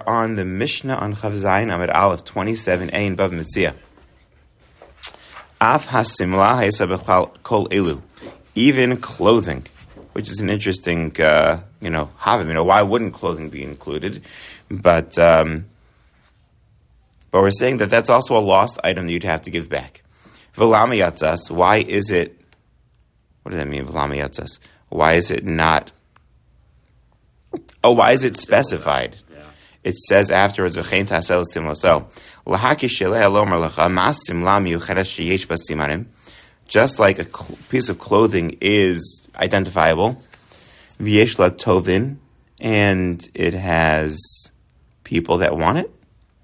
on the Mishnah on Chav Zayin Amid Aleph 27a in Bav Metzia. Af hasimla ha'isa b'chal kol elu. Even clothing, which is an interesting, havim. Why wouldn't clothing be included? But we're saying that that's also a lost item that you'd have to give back. V'lama yatzas. Why is it? What does that mean? V'lama yatzas. Why is it not? Oh, why is it specified? Yeah. It says afterwards, so just like a piece of clothing is identifiable, v'yeshla tovin, and it has people that want it,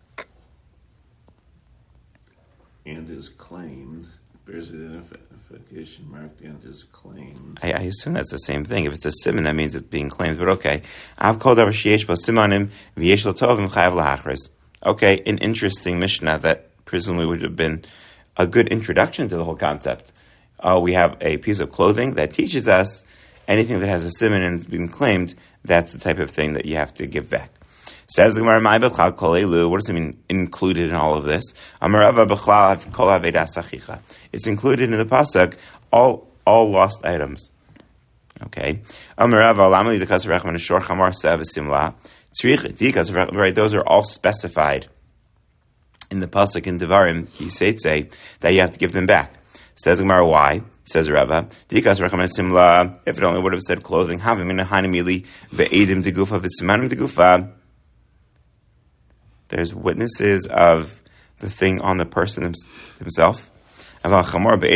and is claimed. There's an identification marked and is claimed. I assume that's the same thing. If it's a siman, that means it's being claimed. But okay, I've called over sheyesh bo simanim v'yeshla tovim chayav lahachris. Okay, an interesting Mishnah that presumably would have been a good introduction to the whole concept. We have a piece of clothing that teaches us anything that has a siman and has been claimed, that's the type of thing that you have to give back. Says the Gemara, what does it mean included in all of this? It's included in the pasuk, all lost items. Okay. Right, those are all specified in the pasuk in Devarim, Kiseitze, that you have to give them back. Says Gemara, why? Says Rava, if it only would have said clothing, there's witnesses of the thing on the person himself. But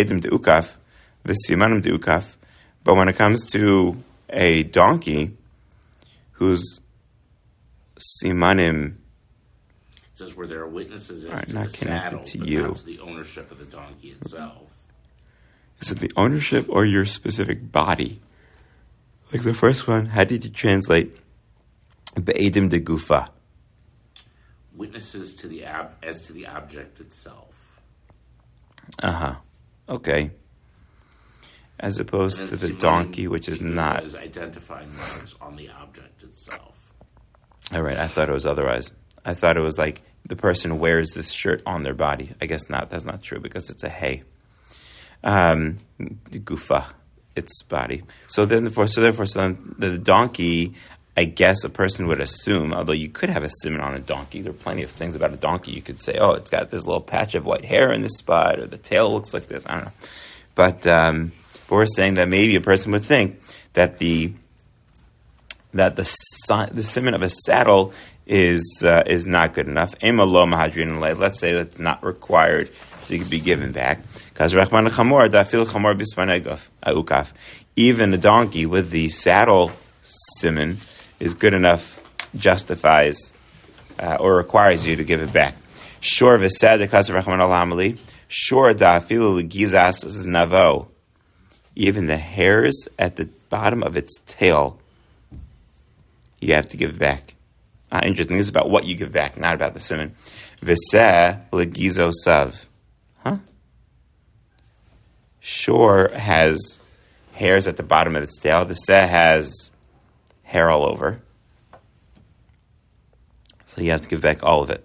when it comes to a donkey whose simanim, it says where there are witnesses are to not the connected saddle, to but you. not to the ownership of the donkey itself. Is it the ownership or your specific body? Like the first one, how did you translate be'edim de gufa? Witnesses to the as to the object itself. Okay. As opposed to the donkey, which is not. Is identifying marks on the object itself. All right, I thought it was otherwise. I thought it was like the person wears this shirt on their body. I guess not. That's not true because it's a hay. Gufa, its body. So therefore, the donkey, I guess a person would assume, although you could have a siman on a donkey. There are plenty of things about a donkey. You could say, oh, it's got this little patch of white hair in this spot, or the tail looks like this. I don't know. But we're saying that maybe a person would think that the siman of a saddle is not good enough. Let's say that's not required to be given back. Even a donkey with the saddle siman is good enough, justifies or requires you to give it back. Sure, even the hairs at the bottom of its tail, you have to give back. Interesting. This is about what you give back, not about the siman. V'seh legizo sav. Shore has hairs at the bottom of its tail. The seh has hair all over. So you have to give back all of it.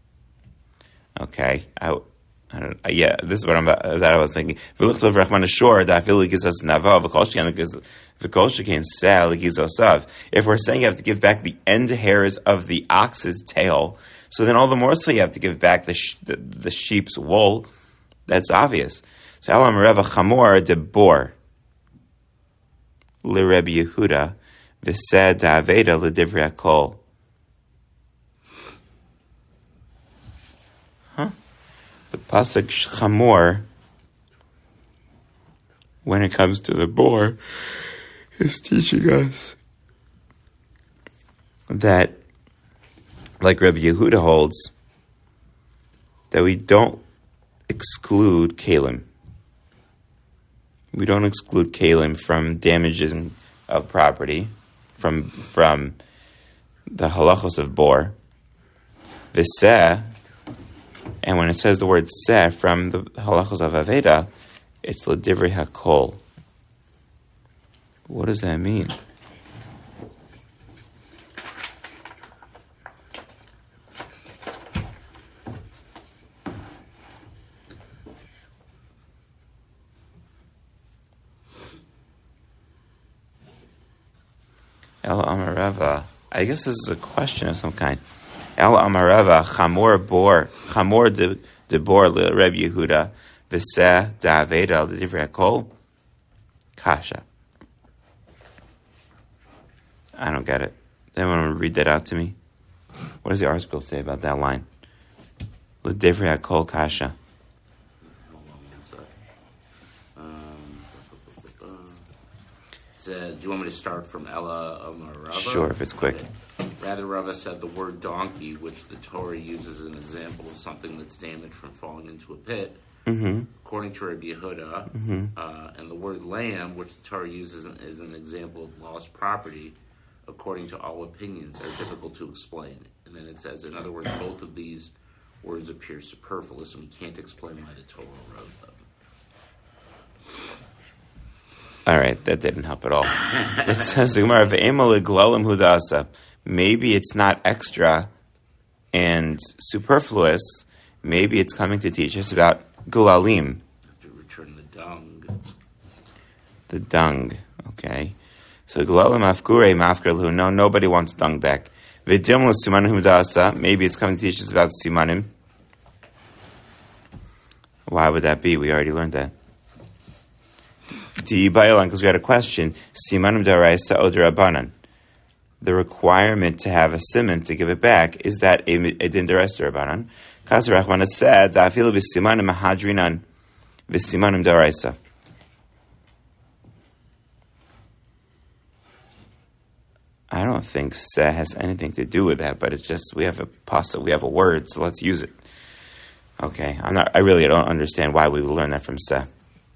Okay. I this is what I was thinking. If we're saying you have to give back the end hairs of the ox's tail, so then all the more so you have to give back the sheep's wool. That's obvious. So Alam Reva Chamor de Bor Le Rebbe Yehuda V'seh Da'aveda L'Divrei HaKol. The pasuk Chamor, when it comes to the boar, is teaching us that, like Rebbe Yehuda holds, that we don't exclude kalim. We don't exclude kalim from damaging of property, from the halachos of bor. V'seh, and when it says the word seh from the halachos of Aveda, it's l'divrei hakol. What does that mean? El Amarava. I guess this is a question of some kind. El Amarava, Chamor de Bor le Reb Yehuda, V'seh da'aveda al divrei hakol, Kasha. I don't get it. Anyone want to read that out to me? What does the article say about that line? Le divrei hakol, Kasha. Do you want me to start from Ella Rava? Sure, if it's quick. Okay. Rather, Rava said the word donkey, which the Torah uses as an example of something that's damaged from falling into a pit, according to Rabbi Yehuda, and the word lamb, which the Torah uses as an example of lost property, according to all opinions, are difficult to explain. And then it says, in other words, both of these words appear superfluous, and we can't explain why the Torah wrote them. All right, that didn't help at all. It says, maybe it's not extra and superfluous. Maybe it's coming to teach us about gulalim. You have to return the dung. The dung, okay. So gulalim afkure mafkar. No, nobody wants dung back. V'dim simanim hudasa. Maybe it's coming to teach us about simanim. Why would that be? We already learned that. Because we had a question. Simanim daraisa od rabbanan. The requirement to have a siman to give it back, is that a din daraisa rabbanan? Kasar Rachman has said that afilu b'simanim mahadrinan v'simanim daraisa. I don't think seh has anything to do with that, but it's just we have a word, so let's use it. Okay, I really don't understand why we would learn that from seh.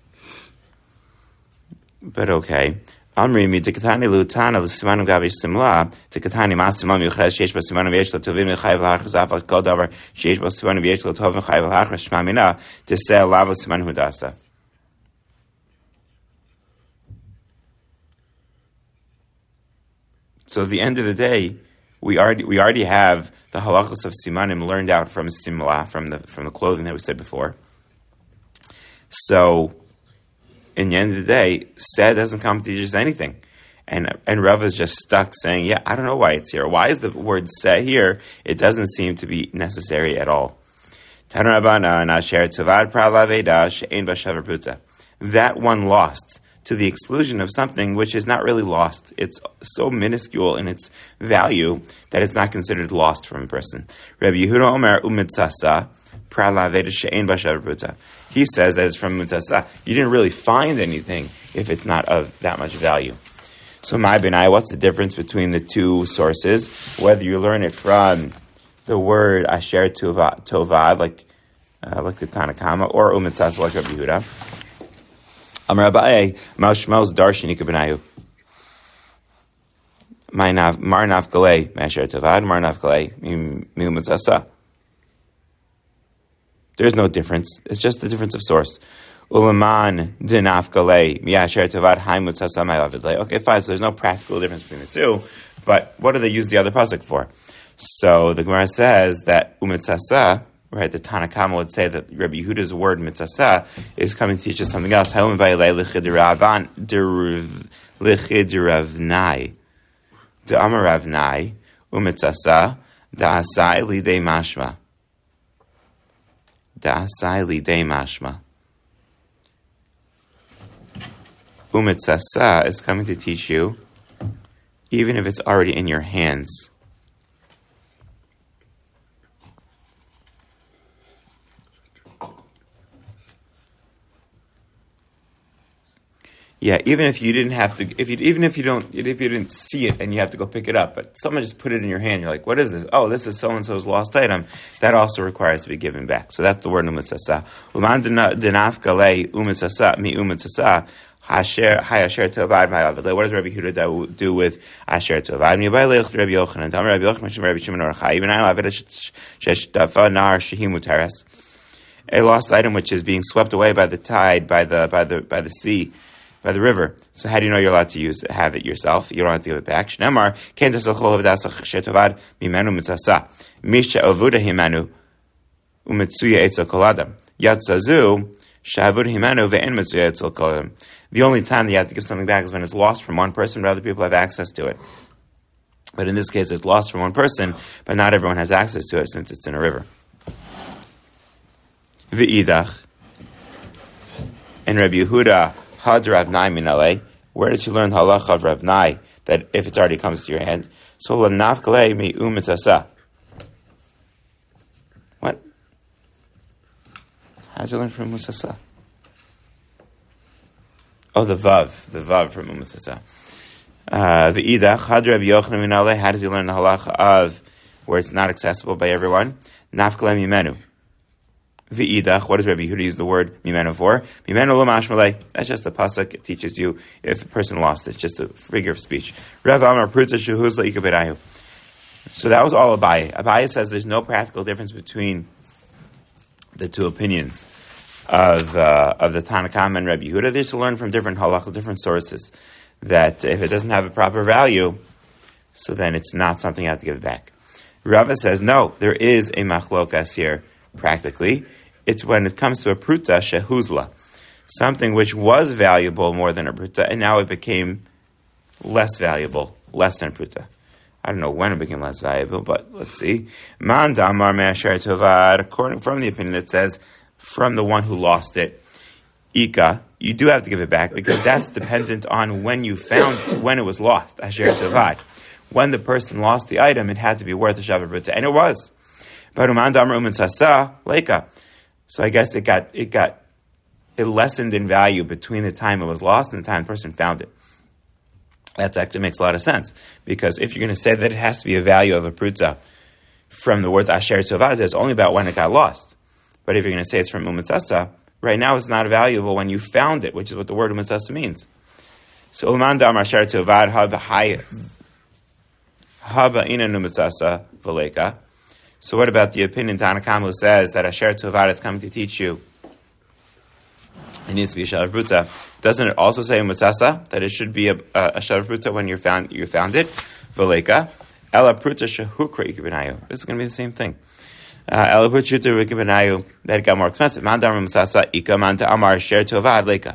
But okay. Amri mi dekatani lutana l'simanum gavish simla dekatani masimam yuchres sheish b'simanum yesh l'tovim l'chayv l'achras afal kol davar sheish b'simanum yesh l'tovim l'chayv l'achras shma mina deseh lav l'siman hudasa. So at the end of the day, we already have the halachos of simanim learned out from simla, from the clothing that we said before. So in the end of the day, seh doesn't come to teach us anything. And Rav is just stuck saying, yeah, I don't know why it's here. Why is the word seh here? It doesn't seem to be necessary at all. That one lost to the exclusion of something which is not really lost. It's so minuscule in its value that it's not considered lost from a person. Rabbi Yehuda Omer umitzasa. He says that it's from Mutzasa. You didn't really find anything if it's not of that much value. So, my benai, what's the difference between the two sources? Whether you learn it from the word asher tovad, like the Tanakama, or Mutzasa, like Rabbi Yehuda. Amar Abaye, Maushmel's Darshanika benayu. Marnav galei, asher tovad, Marnav galei, Mutzasa. There's no difference. It's just the difference of source. Ulaman dinafkale miyasher tavad haimutz hasamay avidle. Okay, fine. So there's no practical difference between the two. But what do they use the other pasuk for? So the Gemara says that umitzasa, right? The Tanakama would say that Rabbi Yehuda's word mitzasa is coming to teach us something else. Halom vayilei lichidiravnai de amaravnai umitzasa da'asai lidei mashma. Da'asai lidei mashma. Umitzasa is coming to teach you, even if it's already in your hands. Yeah, even if you didn't have to, if you didn't see it and you have to go pick it up, but someone just put it in your hand, you're like, what is this? Oh, this is so-and-so's lost item. That also requires to be given back. So that's the word umitzasa. Uman denafkale umitzasa mi umitzasa hayasher tovad ma'av. What does Rabbi Yehuda do with asher tovad? Mi ba'ilech Rabbi Yochanan. Tam Rabbi Yochanan Rabbi Shimon Orachai. Even I have it sheshtafa nar shehi muteres. A lost item which is being swept away by the tide, by the sea, by the river. So how do you know you're allowed to have it yourself? You don't have to give it back. Shnemar, ken tasachol v'dasach shetovad mimenu mitzasa. Misha avuda himanu umitzuya etzel koladam. Yatzazu shavud himanu ve'en mitzuya etzel koladam. The only time that you have to give something back is when it's lost from one person, but other people have access to it. But in this case, it's lost from one person, but not everyone has access to it since it's in a river. V'idach. And Rabbi Yehuda had Rav Nai minalei. Where did you learn the halacha of Rav Nai that if it already comes to your hand, so lanafkalei mi umitzasa? What? How did you learn from Umitzasa? Oh, the vav from Umitzasa. V'idach had Rabbi Yochanan minalei. How does he learn the halacha of where it's not accessible by everyone? Nafkalei mimenu. V'idach, what does Rabbi Yehuda use the word mimenu for? Mimenu lo mashmalei. That's just a pasuk. It teaches you if a person lost it. It's just a figure of speech. Rav Amar pruta shehuz le'ika b'rayu. So that was all Abaye. Abaye says there's no practical difference between the two opinions of the Tanakam and Rabbi Yehuda. They just learn from different halakha, different sources, that if it doesn't have a proper value, so then it's not something you have to give it back. Rava says, no, there is a machlokas here, practically. It's when it comes to a pruta shehuzla, something which was valuable more than a pruta, and now it became less valuable, less than pruta. I don't know when it became less valuable, but let's see. Man damar me'asher tovad, according from the opinion that says from the one who lost it, Ika, you do have to give it back because that's dependent on when you found when it was lost. Asher tovad, when the person lost the item, it had to be worth a shavar pruta, and it was. But uman damar umitzasa leika. So I guess it lessened in value between the time it was lost and the time the person found it. That actually makes a lot of sense, because if you're going to say that it has to be a value of a pruta from the words asher tovad, it's only about when it got lost. But if you're going to say it's from umitzasa, right now it's not valuable when you found it, which is what the word umitzasa means. So uman damar asher tovad haba ina umitzasa v'leika. So what about the opinion Tanakam who says that Asher Tovad is coming to teach you it needs to be a Shavar Pruta? Doesn't it also say in Mutzasa that it should be a Shavar Pruta when you found it? V'leika. Ela Pruta Shehukra Ikibinayu. This is going to be the same thing. Ela Pruta Ikibinayu, that got more expensive. Man Damar Mutzasa Ika Man Ta'amar Asher Tovad Leika.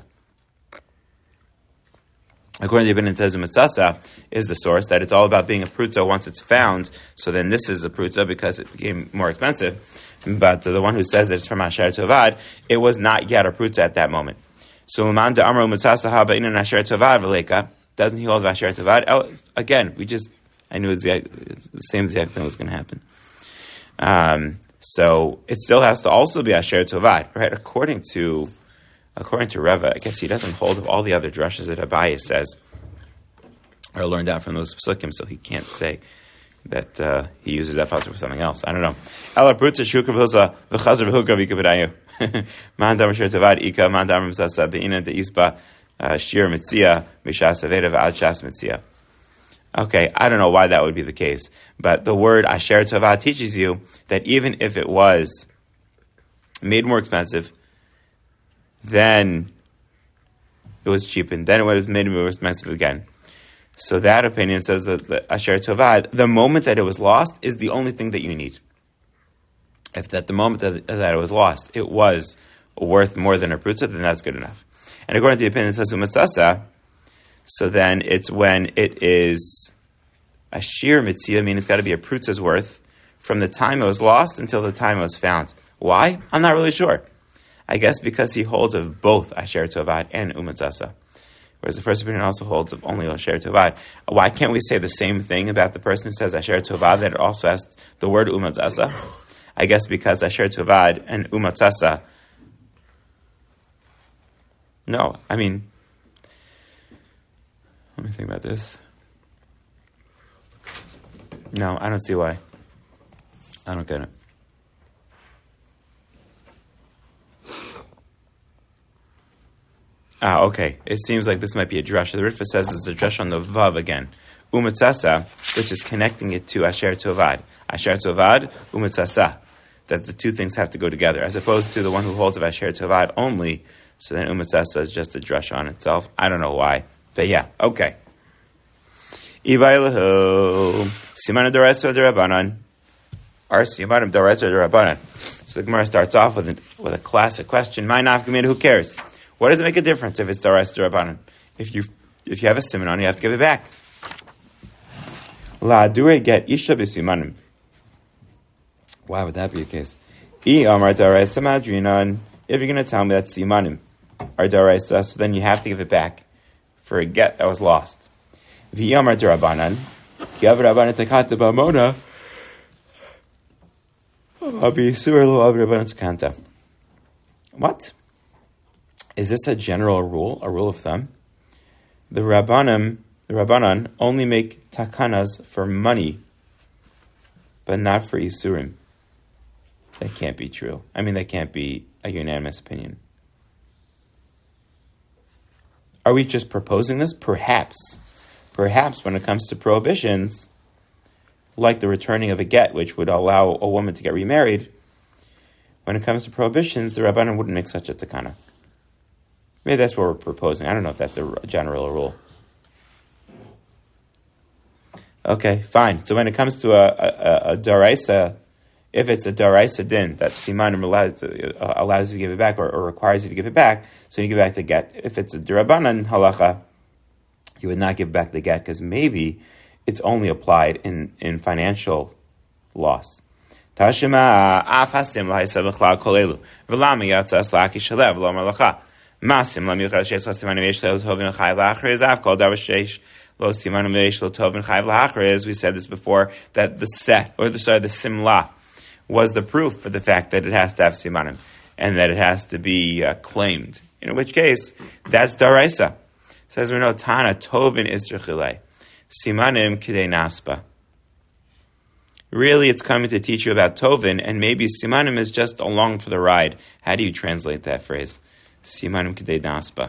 According to the opinion that says Mitzasa is the source, that it's all about being a pruta once it's found, so then this is a pruta because it became more expensive. But the one who says it's from Asher Tovad, it was not yet a pruta at that moment. So Uman de Amro Mitzasa Haba Inan Asher Tovad Veleka, doesn't he hold of Asher Tovad? Again, I knew the same exact thing was going to happen. So it still has to also be Asher Tovad, right? According to Rava, I guess he doesn't hold of all the other drushes that Abaye says are learned out from those psukim, so he can't say that he uses that pasuk for something else. I don't know. Ela pruta shukavilza v'chazar v'huga v'ikavidayu. Man damar shir tavad ika, man damar msasa be'inan de'isba shir mitzia mishas aveda v'ad shas mitzia. Okay, I don't know why that would be the case, but the word asher tavad teaches you that even if it was made more expensive, then it was cheapened. Then it would have made it more expensive again. So that opinion says that the Asher Tovad, the moment that it was lost, is the only thing that you need. If at the moment that it was lost, it was worth more than a pruta, then that's good enough. And according to the opinion that says Umatzasa, so then it's when it is a sheer mitzvah, meaning it's got to be a pruta's worth from the time it was lost until the time it was found. Why? I'm not really sure. I guess because he holds of both Asher Tovad and Umatzasa. Whereas the first opinion also holds of only Asher Tovad. Why can't we say the same thing about the person who says Asher Tovad that it also has the word Umatzasa? I guess because Asher Tovad and Umatzasa. No, I mean, let me think about this. No, I don't see why. I don't get it. Okay. It seems like this might be a drush. The Ritva says it's a drush on the Vav again. Umatzasa, which is connecting it to Asher Tovad. Asher Tovad, Umatzasa. That the two things have to go together, as opposed to the one who holds of Asher Tovad only. So then Umatzasa is just a drush on itself. I don't know why. But yeah, okay. Ivailahu. Siman Doretza Derabanan. Our Simanim Doretza Derabanan. So the Gemara starts off with a classic question. My nafkamid, who cares? What does it make a difference if it's Doretza Derabanan? If you have a siman on, you have to give it back. La dure get isha b'simanim. Why would that be the case? If you're going to tell me that simanim are daraisa, so then you have to give it back for a get that was lost. What? Is this a general rule, a rule of thumb? The Rabbanan only make takanas for money, but not for isurim. That can't be true. I mean, that can't be a unanimous opinion. Are we just proposing this? Perhaps. Perhaps when it comes to prohibitions, like the returning of a get, which would allow a woman to get remarried, when it comes to prohibitions, the Rabbanan wouldn't make such a takana. Maybe that's what we're proposing. I don't know if that's a general rule. Okay, fine. So when it comes to a daraisa, if it's a daraisa din that simanim allows you to give it back or requires you to give it back, so you give back the get. If it's a derabanan halacha, you would not give back the get because maybe it's only applied in financial loss. Tashima afasim lahisav l'chlal kolelu v'lami yatzas laki shalev v'lomar lacha masim lam yuchad sheish l'simanim yesh l'tovin l'chai l'achriz av kol davar sheish lo simanim yesh l'tovin l'chai l'achriz. We said this before, that the simla was the proof for the fact that it has to have simanim and that it has to be claimed. In which case, that's daraisa. Says we know Tana Tovin Israchilei Simanim Kidei Naspa. Really, it's coming to teach you about Tovin, and maybe Simanim is just along for the ride. How do you translate that phrase? Simanim Kidei Naspa.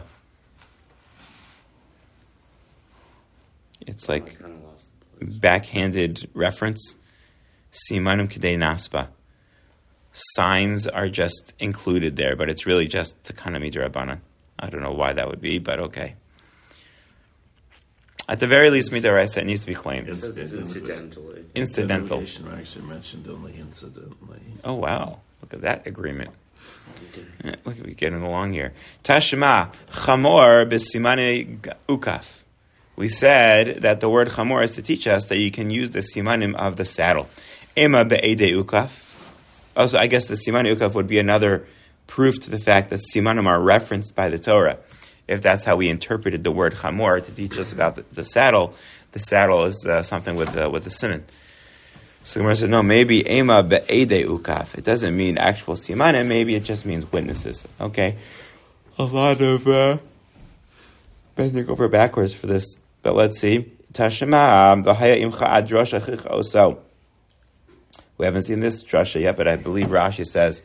It's like backhanded reference. Simanim Kidei Naspa. Signs are just included there, but it's really just Takana Midrabanan. I don't know why that would be, but okay. At the very least, midaraisa, it needs to be claimed. Incidentally. Incidental. The actually mentioned only incidentally. Oh, wow. Look at that agreement. Yeah, look at me getting along here. Tashma, chamor b'simane ukaf. We said that the word chamor is to teach us that you can use the simanim of the saddle. Ema be'ede ukaf. Also, I guess the siman ukaf would be another proof to the fact that simanim are referenced by the Torah. If that's how we interpreted the word chamor to teach us about the saddle is something with the siman. So Gemara said, no, maybe ema be'ede ukaf. It doesn't mean actual simanim. Maybe it just means witnesses. Okay, a lot of bending over backwards for this, but let's see. Tashema v'haya imcha adrosh achicha oso. We haven't seen this drasha yet, but I believe Rashi says,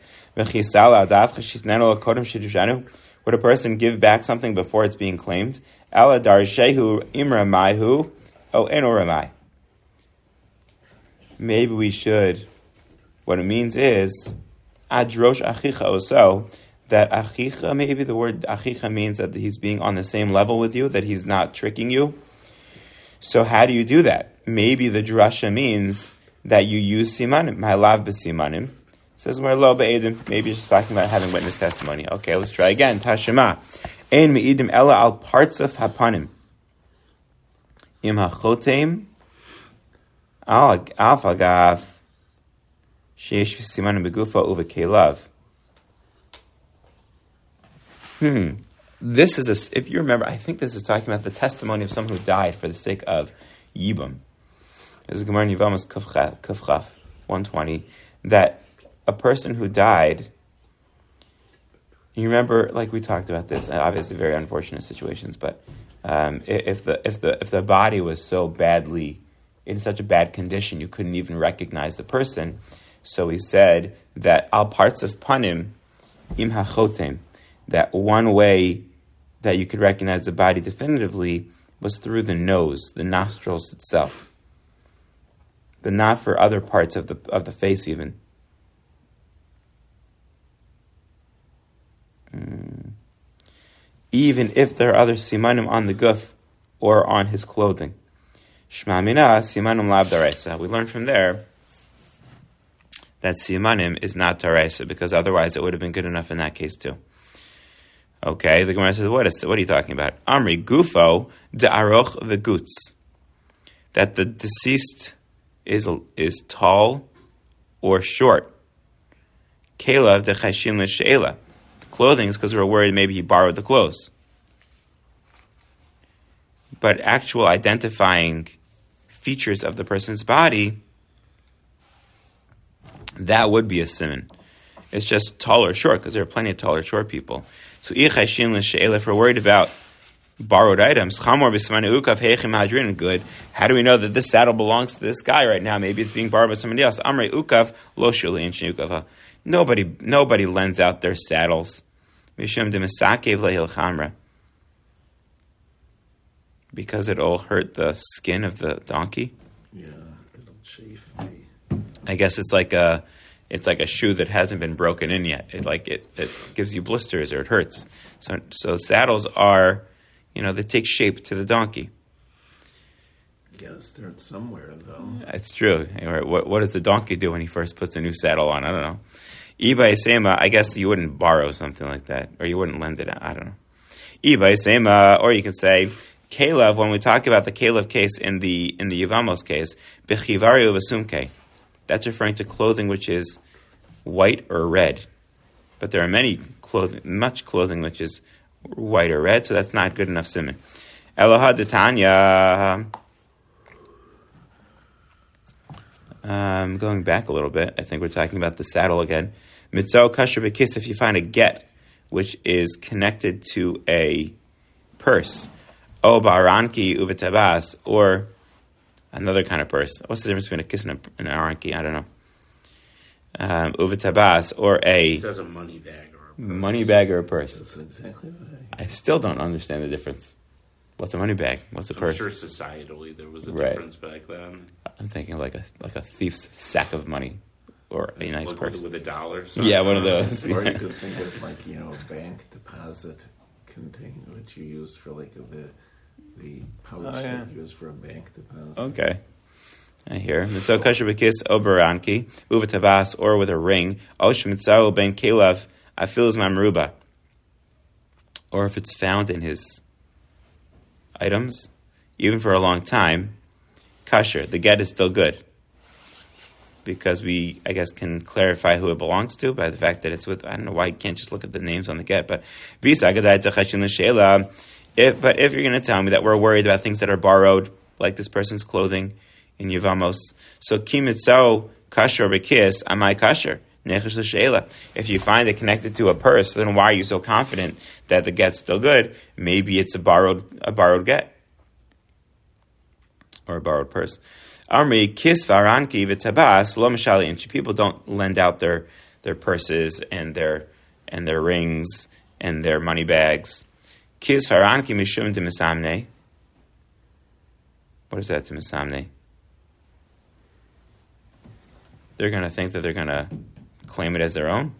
would a person give back something before it's being claimed? Ala darshehu imramaihu o enoramai. Maybe we should. What it means is adrosh achicha oso, that achicha, maybe the word achicha means that he's being on the same level with you, that he's not tricking you. So how do you do that? Maybe the drasha means that you use simanim, ma'alav b'simanim. Says we're lo be'edim. Maybe you're just talking about having witness testimony. Okay, let's try again. Tashema, ein me'idim ela al parts of hapanim. Im hachotem al fagav sheish simanim begufa uvekelav. This is if you remember, I think this is talking about the testimony of someone who died for the sake of yibum. There's a Gemara in Yevamos Kufchaf 120 that a person who died. You remember, like we talked about this, obviously very unfortunate situations, but if the body was so badly in such a bad condition, you couldn't even recognize the person. So he said that al parts of panim im hachotem, that one way that you could recognize the body definitively was through the nose, the nostrils itself. But not for other parts of the face even. Even if there are other simanim on the guf or on his clothing. Shma mina simanim lav daraisa. We learn from there that simanim is not daraisa, because otherwise it would have been good enough in that case too. Okay, the Gemara says, what are you talking about? Amri gufo de aroch v'gutz. that the deceased is tall or short. Kelav de chashin l'she'ela. Clothing is because we're worried maybe he borrowed the clothes. But actual identifying features of the person's body, that would be a siman. It's just tall or short, because there are plenty of tall or short people. So if we're worried about borrowed items, good. How do we know that this saddle belongs to this guy right now? Maybe it's being borrowed by somebody else. Nobody lends out their saddles. Because it'll hurt the skin of the donkey. Yeah, it'll chafe me. I guess it's like a shoe that hasn't been broken in yet. It gives you blisters or it hurts. So saddles are, they take shape to the donkey. You gotta start somewhere, though. It's true. What does the donkey do when he first puts a new saddle on? I don't know. Iba Sema, I guess you wouldn't borrow something like that, or you wouldn't lend it out. I don't know. Iba Sema, or you could say, Kalev, when we talk about the Kalev case in the Yevamos case, Bechivari Uvasumke, that's referring to clothing which is white or red. But there are much clothing which is white or red, so that's not good enough siman. Eloha Detanya. Going back a little bit, I think we're talking about the saddle again. Mitzvah kasher bekis, if you find a get which is connected to a purse, o baranki uvetabas, or another kind of purse. What's the difference between a kiss and an aranki? I don't know. Uvetabas, or It says a money bag or a purse. Money bag or a purse. That's exactly what I still don't understand the difference. What's a money bag? What's a purse? I'm sure societally there was a Right. difference back then. I'm thinking like a thief's sack of money, or a nice Like purse. with a dollar. Yeah, one of those. Or you could think of a bank deposit container, which you used for the pouch that you used for a bank deposit. Okay. I hear. Mitzvah kasher b'kis oberanki uvetabas, or with a ring. Osh mitzvah ben kelev afilus mamruba. Or if it's found in his items, even for a long time, kasher, the get is still good. Because we, I guess, can clarify who it belongs to by the fact that it's with, I don't know why you can't just look at the names on the get, but if you're going to tell me that we're worried about things that are borrowed, like this person's clothing in Yevamos, so kimitzao kasher bekis, amai kasher, nechesh l'sheila. If you find it connected to a purse, then why are you so confident that the get's still good? Maybe it's a borrowed get. Or a borrowed purse. Amri kis varanki v'tabas lo mishali, and people don't lend out their purses and their rings and their money bags. Kis varanki mishum de misamne. What is that to misamne? They're going to think that they're going to claim it as their own.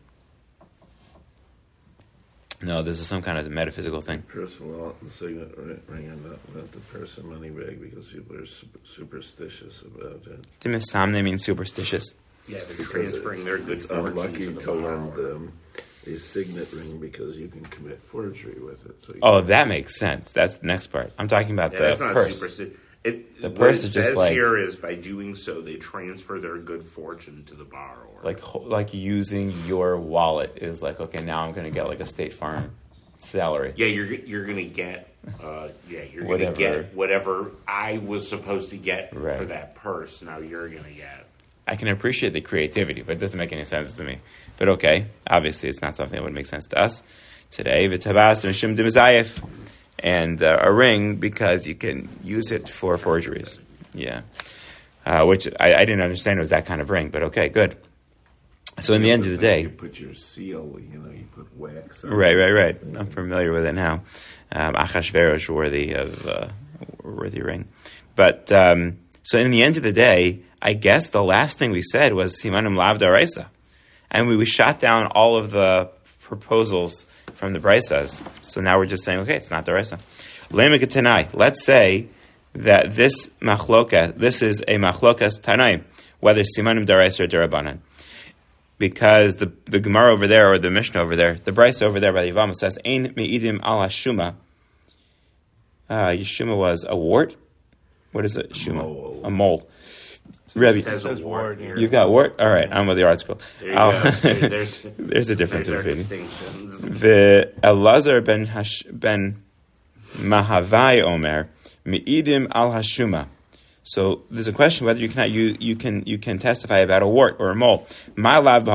No, this is some kind of metaphysical thing. Personal signet ring and not the purse and money bag, because people are superstitious about it. To misamne means superstitious. Yeah, they're transferring their good fortune unlucky to the to borrower. lend a signet ring because you can commit forgery with it. So That makes sense. That's the next part. I'm talking about That's the not purse. superstitious. The What purse it is just says like- here is by doing so, they transfer their good fortune to the borrower. Like using your wallet is like, okay, now I'm going to get like a State Farm salary. Yeah, you're gonna get you're Whatever. gonna get whatever I was supposed to get Right. for that purse. Now you're gonna get. I can appreciate the creativity, but it doesn't make any sense to me. But okay, obviously it's not something that would make sense to us today. V'tabas mishum d'mezayef, and a ring because you can use it for forgeries. Yeah, which I didn't understand it was that kind of ring, but okay, good. So in the end of the day, you put your seal, you put wax on right. I'm familiar with it now. Achashverosh worthy ring, but so in the end of the day, I guess the last thing we said was Simanim Lav Daraisa, and we shot down all of the proposals from the Braisas. So now we're just saying, okay, it's not Daraisa. Lemek Tanai. Let's say that this is a machlokas Tanai, whether Simanim Daraisa or Darabanan. Because the Gemara over there, or the Mishnah over there, the Braisa over there by the Yevamos says, Ein me'idim al hashuma. Yeshuma was a wart. What is it? Shuma. Mole. A mole. So Rebbe, it says wart here. you've got wart? All right, I'm with the art school. There you go. There's a difference There's our between distinctions. the Elazar ben Mahavai Omer Me'idim al Hashuma. So there's a question whether you can testify about a wart or a mole. Elazar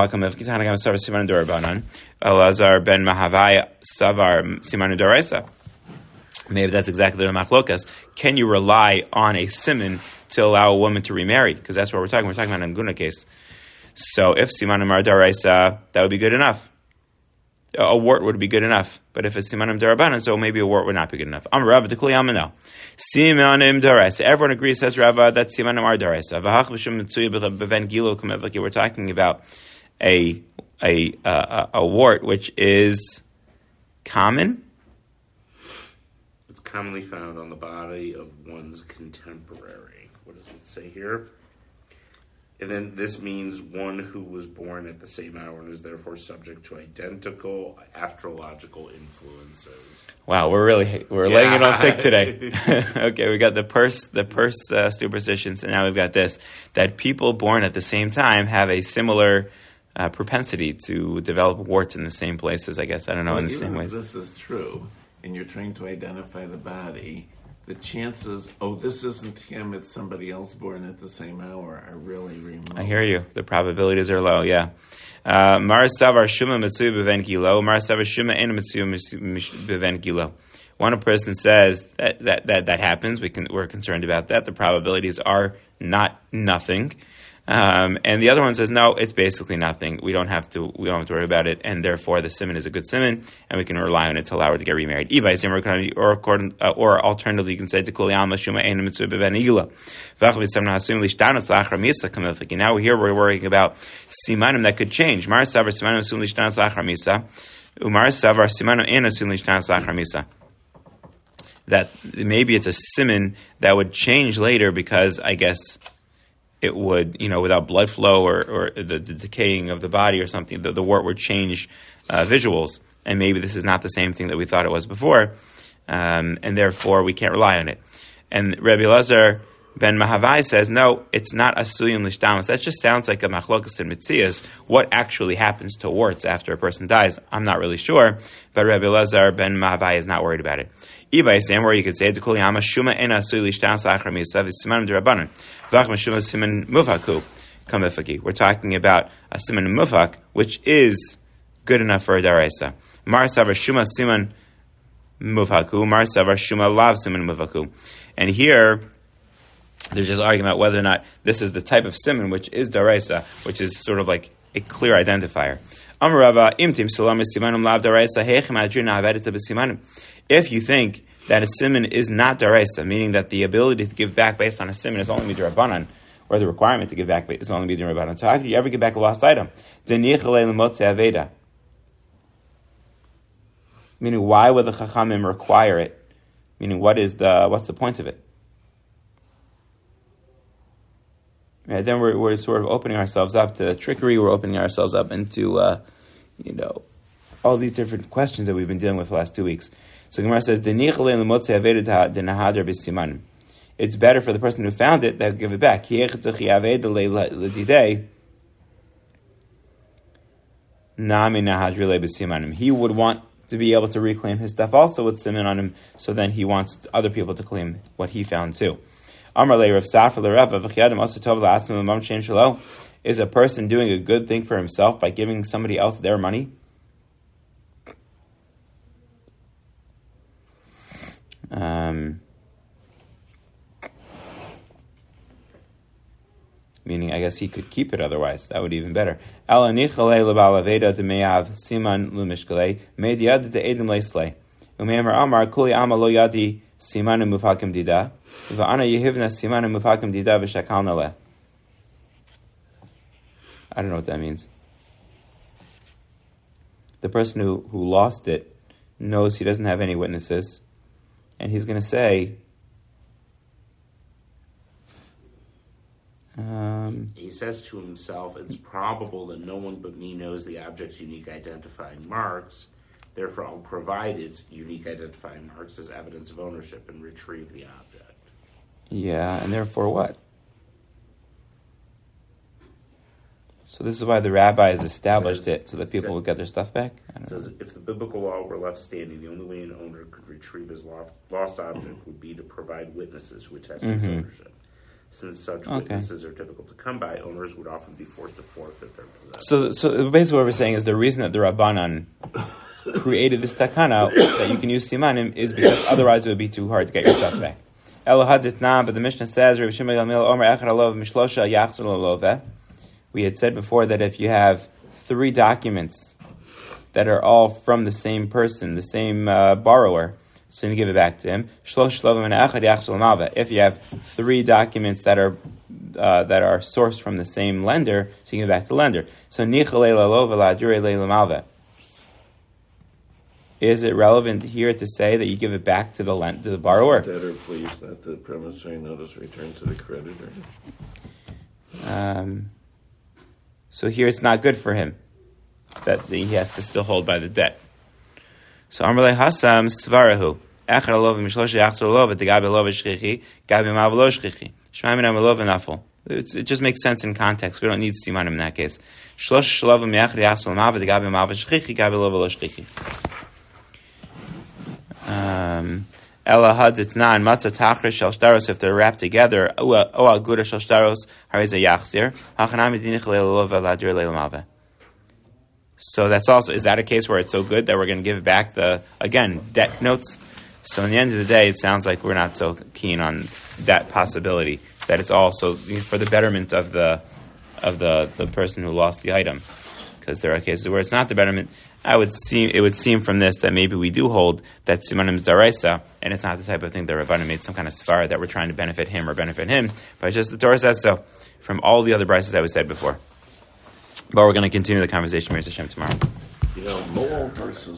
ben Mahavai Savar Simanu Doraisa. Maybe that's exactly the machlokas. Can you rely on a siman to allow a woman to remarry? Because that's what we're talking. We're talking about an Anguna case. So if simanum mar daraisa, that would be good enough. A wart would be good enough. But if it's simanum darabanan, so maybe a wart would not be good enough. Am Rava dekuli amano. Simanim daraisa. Everyone agrees, says Rava, that simanum mar daraisa. V'hach b'shum mitzuya b'ven gilo kumevaki. We're talking about a wart which is common. Commonly found on the body of one's contemporary. What does it say here? And then this means one who was born at the same hour and is therefore subject to identical astrological influences. Wow, we're laying it on thick today. Okay, we got the purse superstitions, and now we've got this, that people born at the same time have a similar propensity to develop warts in the same places, I guess. I don't know, in the same ways. This is true. And you're trying to identify the body, the chances, this isn't him, it's somebody else born at the same hour, are really remote. I hear you. The probabilities are low, yeah. Mar savar shuma mitzu beven kilo, mar savar shuma en mitzu beven kilo. One person says that happens, we're concerned about that. The probabilities are not nothing. And the other one says, no, it's basically nothing. We don't have to worry about it, and therefore the siman is a good siman, and we can rely on it to allow her to get remarried. Or alternatively, you can say, now here we're worrying about simanim that could change. That maybe it's a siman that would change later because I guess it would, without blood flow or the decaying of the body or something, the wart would change visuals. And maybe this is not the same thing that we thought it was before. And therefore, we can't rely on it. And Rabbi Elazar ben Mahavai says, no, it's not asuyun lishdamas. That just sounds like a machlokas and mitzias. What actually happens to warts after a person dies, I'm not really sure. But Rabbi Elazar ben Mahavai is not worried about it. Ibai Sam, where you could say, shuma ena asuyun lishdamas lachar misav simanim derabanan. V'ach shuma siman mufaku kamifaki. We're talking about a siman mufak, which is good enough for a daraisa. Mar savar shuma siman mufaku, mar savar shuma lav siman mufaku. And here, there's just argument about whether or not this is the type of siman which is daraisa, which is sort of like a clear identifier. Amarava imtim salam simanum lav daraisa heichem adrina avedita b'simanim. If you think that a siman is not daraisa, meaning that the ability to give back based on a siman is only midrabanan, or the requirement to give back is only midrabanan, so how could you ever give back a lost item? Meaning, why would the chachamim require it? Meaning, what's the point of it? Right, then we're sort of opening ourselves up to trickery. We're opening ourselves up into, all these different questions that we've been dealing with the last 2 weeks. So Gemara says, it's better for the person who found it that give it back. He would want to be able to reclaim his stuff also with siman on him, so then he wants other people to claim what he found too. Is a person doing a good thing for himself by giving somebody else their money? Meaning, I guess he could keep it otherwise. That would be even better. I don't know what that means. The person who lost it knows he doesn't have any witnesses, and he's going to say, he says to himself, it's probable that no one but me knows the object's unique identifying marks. Therefore, I'll provide its unique identifying marks as evidence of ownership and retrieve the object. Yeah, and therefore what? So this is why the rabbi has established it, so that people would get their stuff back? It says, if the biblical law were left standing, the only way an owner could retrieve his lost object would be to provide witnesses who attest to his ownership. Since such witnesses are difficult to come by, owners would often be forced to forfeit their possessions. So basically what we're saying is the reason that the Rabbanan created this takana that you can use simanim is because otherwise it would be too hard to get your stuff back. But the Mishnah says, we had said before that if you have 3 documents that are all from the same person, the same borrower, so you give it back to him. If you have 3 documents that are sourced from the same lender, so you give it back to the lender. So is it relevant here to say that you give it back to the borrower? Debtor, please, that the promissory notice returned to the creditor. So here it's not good for him that he has to still hold by the debt. So Amrle Hasam Svarahu. Echad alov mishlosh yachzor alov degabe alov shchichi gabe mavlo shchichi shmaimin amalov nafel. It just makes sense in context. We don't need simanim in that case. Shlosh shlovim yachad yachzor mav degabe mav shchichi gabe alov lo shchichi. Ela haditnan matzah tachris shel shtaros, if they're wrapped together. O aguda shel shtaros hariza yachzir hachanam medinich leilov eladir leilamave. So that's also, is that a case where it's so good that we're going to give back the, again, debt notes? So in the end of the day, it sounds like we're not so keen on that possibility, that it's also for the betterment of the person who lost the item. Because there are cases where it's not the betterment. It would seem from this that maybe we do hold that simanim is daraisa, and it's not the type of thing that Rabbanan made some kind of svara that we're trying to benefit him or benefit him, but it's just the Torah says so from all the other brises that we said before. But we're going to continue the conversation with Hashem tomorrow. Moal versus